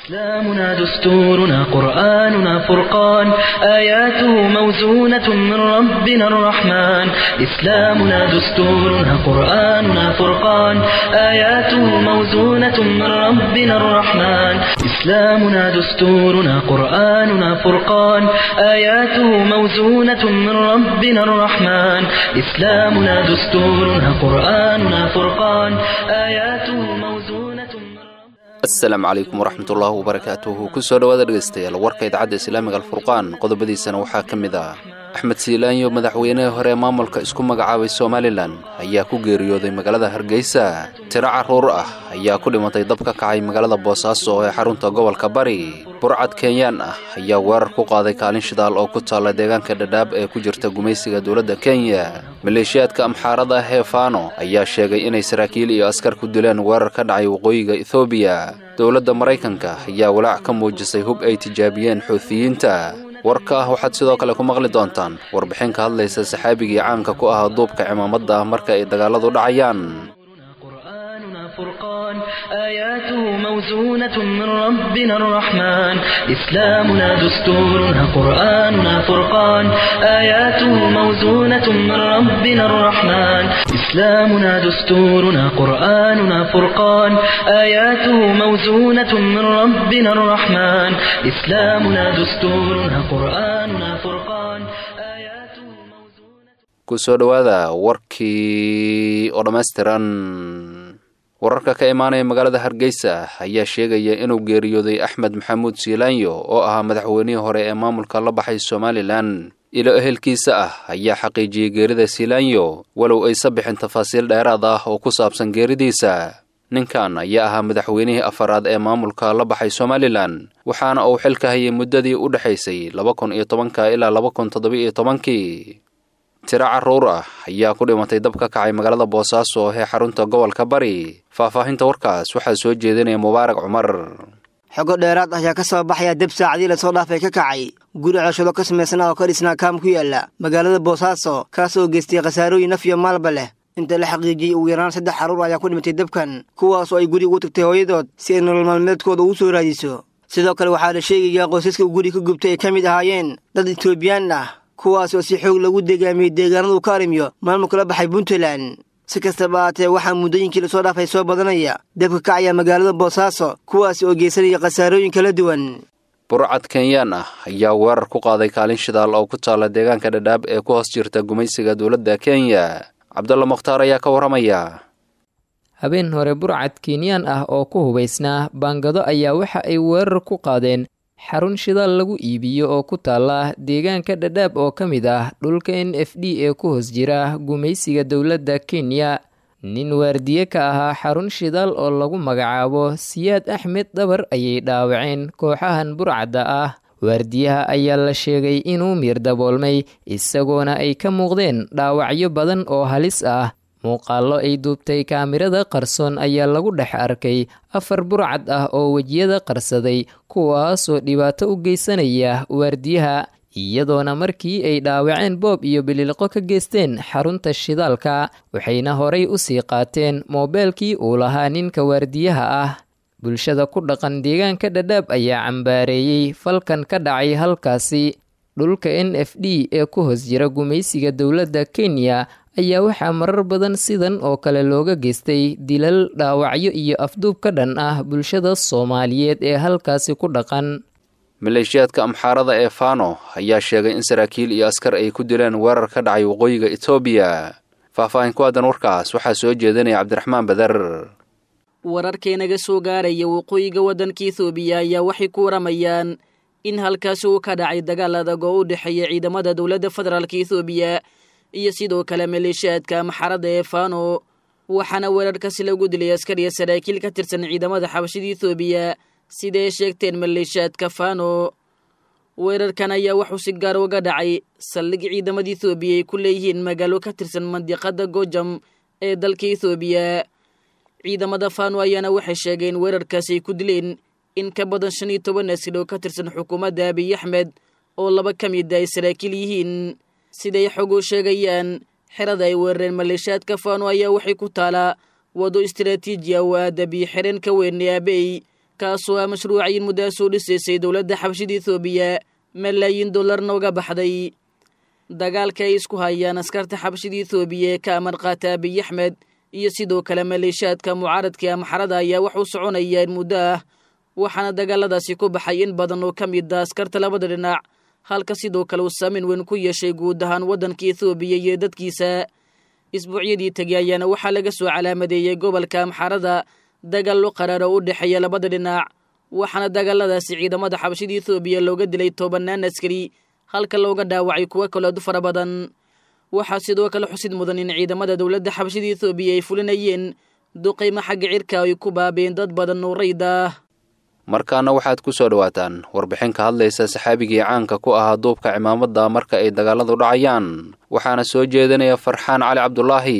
إسلامنا دستورنا قرآننا فرقان آياته موزونة من ربنا الرحمن إسلامنا دستورنا قرآننا فرقان آياته موزونة من ربنا الرحمن إسلامنا دستورنا قرآننا فرقان آياته موزونة من ربنا الرحمن إسلامنا دستورنا قرآننا فرقان آياته موزونة من asalaamu calaykum waraxmatullaahi wabarakaatuhu kusoo dhawaada dhegeystayaal warka idaacadda islaamiga alfurqaan qodobadiisana waxaa ka mid ah axmed siilaanyo madaxweynihii hore ee maamulka isku magacaabay somalilan ayaa ku geeriyooday magaalada hargeysa tiro carruur ah ayaa ku dhimatay dab ka kacay magaalada boosaaso ee xarunta gobolka bari burcad kenyaan ah ayaa weerar ku qaaday kaalin shidaal oo ku taalla deegaanka dhadhaab ee ku jirta gumaysiga dowladda kenya maleeshiyaadka amxaarada ah ee faano ayaa sheegay inay saraakiil iyo askar ku dileen weerar ka dhacay waqooyiga ethoobiya dowladda maraykanka ayaa walaac ka muujisay hub ay tijaabiyeen xuuthiyiinta warka ah waxaad sidoo kale ku maqli doontaan warbixin ka hadlaysa saxaabigii caanka ku ahaa duubka cimaamada ah marka ay dagaaladu dhacayaan فرقان آياته موزونة من ربنا الرحمن إسلامنا دستورنا قرآننا فرقان آياته موزونة من ربنا الرحمن إسلامنا دستورنا قرآننا فرقان آياته موزونة من ربنا الرحمن إسلامنا دستورنا قرآننا فرقان آياته موزونة kusoo dhawaada warkii oo dhammaystiran wararka ka imaanaya magaalada hargeysa ayaa sheegaya inuu geeriyooday axmed maxamuud siilaanyo oo ahaa madaxweynihii hore ee maamulka la baxay somalilan ilo ehelkiisa ah ayaa xaqiijiyey geerida siilaanyo walow aysa bixin tafaasiil dheeraad ah oo ku saabsan geeridiisa ninkan ayaa ahaa madaxweynihii afaraad ee maamulka la baxay somalilan waxaana uu xilka hayay muddadii u dhexaysay 2010 ilaa 2017 tiro carruur ah ayaa ku dhimatay dab ka kacay magaalada boosaaso ee xarunta gobolka bari faahfaahinta warkaas waxaa soo jeedinaya mubaarak cumar xogo dheeraad ah ayaa ka soo baxaya dab saacadii la soo dhaafay ka kacay guri ceshado ka samaysana oo ka dhisnaa kaam ku yaala magaalada boosaaso kaas oo geystay khasaarooyin naf iyo maalba leh inta la xaqiijiyey ugu yaraan 3 carruur ayaa ku dhimatay dabkan kuwaasoo ay guriga u tagtay hooyadood si ay nolol maalmeedkooda ugu soo raadiso sidoo kale waxaa la sheegayaa qoysaska guriga ka gubtay ay ka mid ahaayeen dad Itoobiyaan ah kuwaas oo si xoog lagu deegaamiyey deegaanada ka arimiyo maamulka la baxay Puntland si kastaba ahaatee waxaa muddooyinkii la soo dhaafay soo badanaya dabka kacaya magaalada boosaaso kuwaas oo geysanaya khasaarooyin kala duwan burcad kenyaan ah ayaa weerar ku qaaday kaalin shidaal oo ku taalla deegaanka dhadhaab ee ku hoos jirta gumaysiga dowladda kenya cabdulla mukhtaar ayaa ka waramaya habeen hore burcad kenyaan ah oo ku hubaysnaa baangado ayaa waxa ay weerar ku qaadeen xarun shidaal lagu iibiyo oo ku taala deegaanka dhadhaab oo ka mid ah dhulka NFD ee ku hoos jira gumaysiga dowladda Kenya nin waardiye ka ahaa xarun shidaal oo lagu magacaabo Siyaad Axmed Dabar ayay dhaawaceen kooxahan burcadda ah waardiyaha ayaa la sheegay inuu miir daboolmay isagoona ay ka muuqdeen dhaawacyo badan oo halis ah muuqaallo ay duubtay kaamirada qarsoon ayaa lagu dhex arkay 4 burcad ah oo wejiyada qarsaday kuwaasoo dhibaato u geysanaya waardiyaha iyadoona markii ay dhaawaceen boob iyo bililiqo ka geysteen xarunta shidaalka waxayna horay u sii qaateen moobeelkii uu lahaa ninka waardiyaha ah bulshada ku dhaqan deegaanka dhadhaab ayaa cambaareeyey falkan ka dhacay halkaasi dhulka NFD ee ku hoos jira gumaysiga dowladda Kenya ayaa waxaa marar badan sidan oo kale looga geystay dilal dhaawacyo iyo afduub ka dhan ah bulshada Soomaaliyeed ee halkaasi ku dhaqan maleeshiyaadka amxaarada ee faano ayaa sheegay in saraakiil iyo askar ay ku dileen weerar ka dhacay waqooyiga Ethiopia faahfaahin ku aadan warkaas waxaa soo jeedinaya Cabdiraxmaan Badar wararkeenaga soo gaaraya waqooyiga waddanka Ethiopia ayaa waxay ku waramayaan in halkaas uu ka dhacay dagaal adag oo u dhexeeya ciidamada dowladda federaalka Ethiopia iyo sidoo kale maleeshiyaadka amxaarada ee faano waxaana weerarkaasi lagu dilay askar iyo saraakiil ka tirsan ciidamada xabashida Ethiopia sida ay sheegteen maleeshiyaadka faano weerarkan ayaa wuxuu si gaar uga dhacay saldhig ciidamada Ethiopia ay ku leeyihiin magaalo ka tirsan mandiqada Gojam ee dalka Ethiopia ciidamada faano ayaana waxay sheegeen weerarkaasi ay ku dileen in ka badan 15 askari oo ka tirsan xukuumadda Abiy Ahmed oo 2 ka mid ah saraakiil yihiin siday xogo sheegayaan xirada ay weerareen maleeshiyaadka faano ayaa waxay ku taalaa wado istiraatiiji ah oo aadabi xireen ka weyn Abiy kaasoo ah mashruucay in muddo soo dhisaysay dowladda xabashida Itoobiya malaayiin dollarna uga baxday. dagaalka ay isku hayaan askarta xabashida Itoobiya ka amar qaata Abiy Ahmed iyo sidoo kale maleeshiyaadka mucaaradka Amxarada ayaa wax u soconaya muddo ah, waxaana dagaaladaasi ku baxay in badan oo ka mid ah askarta labada dhinac, halka sidoo kale uu saameyn weyn ku yeeshay guud ahaan waddanka Itoobiya iyo dadkiisa. isbuucyadii tagay ayaana waxaa laga soo calaamadeeyay gobolka Amxarada dagaal qaraar oo u dhexeeya labada dhinac, waxaana dagaaladaasi ciidamada xabashida Itoobiya looga dilay 10 askari halka looga dhaawacay kuwa kale oo fara badan. waxaa sidoo kale xusid mudan in ciidamada dowladda xabashida Itoobiya ay fulinayeen duqeymo xagga cirka ay ku baabeen dad badan oo rayd ah. markaana waxaad ku soo dhawaataan warbixin ka hadlaysa saxaabigii caanka ku ahaa duubka cimaamada marka ay dagaaladu dhacayaan, waxaana soo jeedinaya Farxaan Cali Cabdulaahi.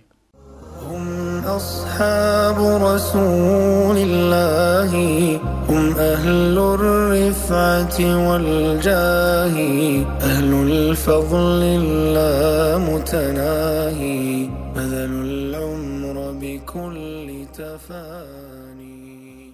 أصحاب رسول الله هم أهل الرفعة والجاه أهل الفضل اللامتناهي بذلوا العمر بكل تفاني.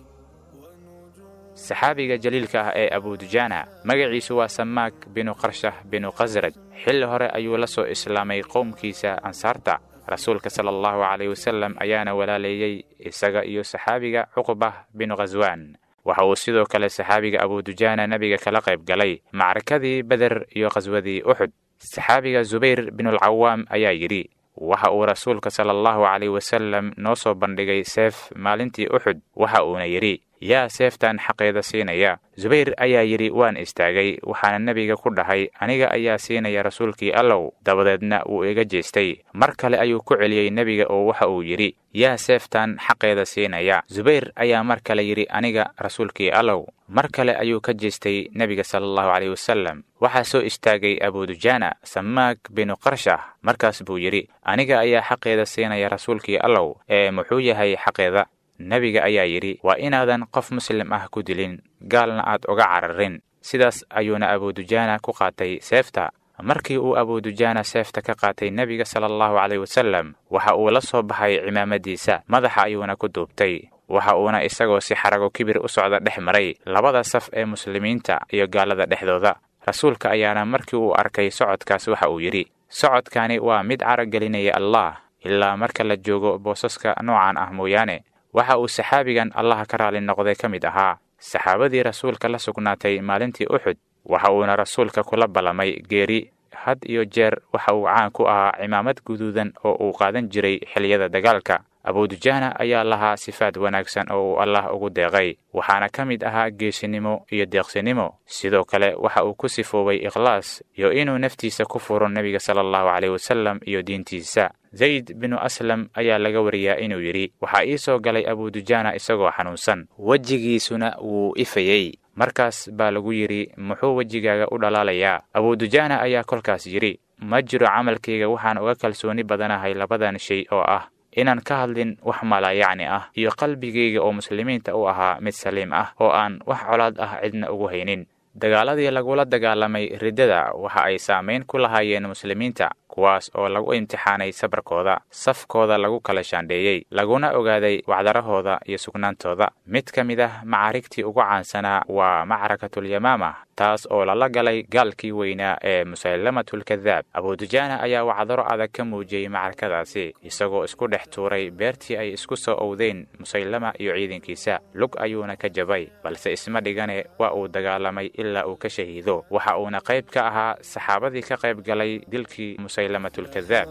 saxaabiga jaliilka ah ee Abu Dujana magaciisu waa Samaak binu Qarshah binu Qasraj. xilli hore ayuu la soo islaamay qowmkiisa Ansaarta. rasuulka sallallahu alayhi wasallam ayaana walaaleeyay isaga iyo saxaabiga Uqbah bin Ghazwan. waxa uu sidoo kale saxaabiga Abu Dujana nabiga kala qayb galay macrakadii Badr iyo qaswadii Uhud. saxaabiga Zubayr bin al-Awwam ayaa yiri waxa uu rasuulka sallallahu alayhi wasallam noo soo bandhigay seef maalintii Uhud. waxa uuna yiri yaa seeftan xaqeeda siinaya. Zubayr ayaa yiri waan istaagay, waxaana nabiga ku dhahay aniga ayaa siinaya rasuulkii Allow. dabadeedna uu iga jeestay. mar kale ayuu ku celiyay nabiga oo waxa uu yiri yaa seeftan xaqeeda siinaya. Zubayr ayaa mar kale yiri aniga rasuulkii Allow. mar kale ayuu ka jeestay nabiga sallallahu alayhi wasallam. waxaa soo istaagay Abu Dujana Samaak bin Qarshah. markaas buu yiri aniga ayaa xaqeeda siinaya rasuulkii Allow. muxuu yahay xaqeeda? nabiga ayaa yiri waa inaadan qof muslim ah ku dilin, gaalna aad uga cararin. sidaas ayuuna Abu Dujana ku qaatay seefta. markii uu Abu Dujana seefta ka qaatay nabiga sallallahu alayhi wasallam, waxa uu la soo baxay cimaamadiisa, madaxa ayuuna ku duubtay. waxa uuna isagoo si xarago kibir u socda dhex maray labada saf ee muslimiinta iyo gaalada dhexdooda. rasuulka ayaana markii uu arkay socodkaas waxa uu yiri socodkani waa mid caragelinaya Allah, ilaa marka la joogo boosaska noocan ah mooyaane. waxa uu saxaabigan Allah ka raali noqday ka mid ahaa saxaabadii rasuulka la sugnaatay maalintii Uhud. waxa uuna rasuulka kula balamay geeri. had iyo jeer waxa uu caan ku ahaa cimaamad guduudan oo uu qaadan jiray xilliyada dagaalka. Abu Dujana ayaa lahaa sifaad wanaagsan oo uu Allah ugu deeqay, waxaana ka mid ahaa geesinimo iyo deeqsinimo. sidoo kale waxa uu ku sifoobay ikhlaas iyo inuu naftiisa ku furo nabiga sallallahu alayhi wasallam iyo diintiisa. Zayd bin Aslam ayaa laga wariyaa inuu yiri waxa ii soo galay Abu Dujana isagoo xanuunsan, wajigiisuna wuu ifayay. markaas baa lagu yiri muxuu wajigaaga u dhalaalayaa? Abu Dujana ayaa kolkaas yiri ma jiro camalkayga waxaan uga kalsooni badanahay labadan shay oo ah inaan ka hadlin wax malayacni ah iyo qalbigayga oo muslimiinta u ahaa mid saliim ah oo aan wax colaad ah cidna ugu haynin. dagaaladii lagula dagaalamay riddada waxa ay saameyn ku lahaayeen muslimiinta, kuwaas oo lagu imtixaanay sabarkooda, safkooda lagu kala shaandheeyay, laguna ogaaday wacdarahooda iyo sugnaantooda. mid ka mid ah macaarigtii ugu caansanaa waa macrakatul Yamaama, taas oo lala galay gaalkii weynaa ee Musaylamatul Kadhaab. Abu Dujana ayaa wacdaro adag ka muujiyay macrakadaasi, isagoo isku dhex tuuray beertii ay isku soo owdeen Musaylama iyo ciidankiisa. lug ayuuna ka jabay, balse isma dhigane waa uu dagaalamay ilaa uu ka shahiido. waxa uuna qayb ka ahaa saxaabadii ka qayb galay dilkii Musaylamatul Kadhaab.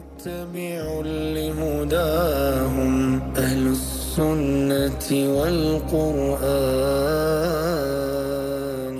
متبع لهداهم أهل السنة والقرآن.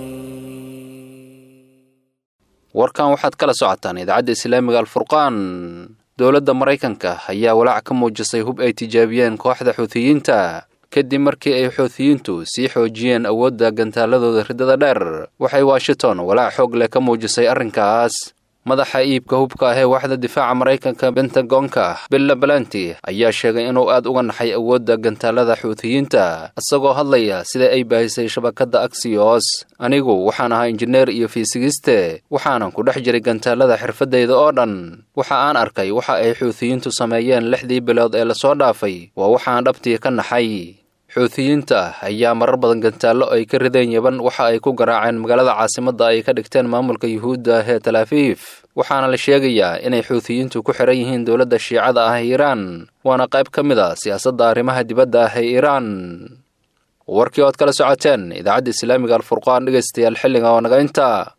warkan waxaad kala socotaan idaacadda islaamiga Al-Furqaan. dowladda Mareykanka ayaa walaac ka muujisay hub ay tijaabiyeen kooxda Xuuthiyiinta kadib markii ay Xuuthiyiintu sii xoojiyeen awoodda gantaaladooda riddada dheer. waxay Washington walaac xoog leh ka muujisay arrinkaas. madaxa iibka hubka ah ee waaxda difaaca Mareykanka Pentagonka Bill Blanty ayaa sheegay inuu aad uga naxay awoodda gantaalada Xuuthiyiinta, isagoo hadlaya sida ay baahisay shabakadda Axios. anigu waxaan ahaa injineer iyo fiisigiste, waxaanan ku dhex jiray gantaalada xirfadayda oo dhan. waxa aan arkay waxa ay Xuuthiyiintu sameeyeen 6 bilood ee la soo dhaafay waa waxaan dhabtii ka naxay. xuutiyiinta ayaa marar badan gantaallo ay ka rideen yaban waxa ay ku garaaceen magaalada caasimadda ay ka dhigteen maamulka yuhuudda ee Tel Aviv waxaana la sheegayaa inay xuutiyiintu ku xiran yihiin dowladda shiicada ah ee Iiraan waana qayb ka mid ah siyaasadda arrimaha dibadda ah ee Iiraan warkii ood kala socoteen idaacadda Islaamiga Al-Furqaan dhageystayaal xilliga oo naga inta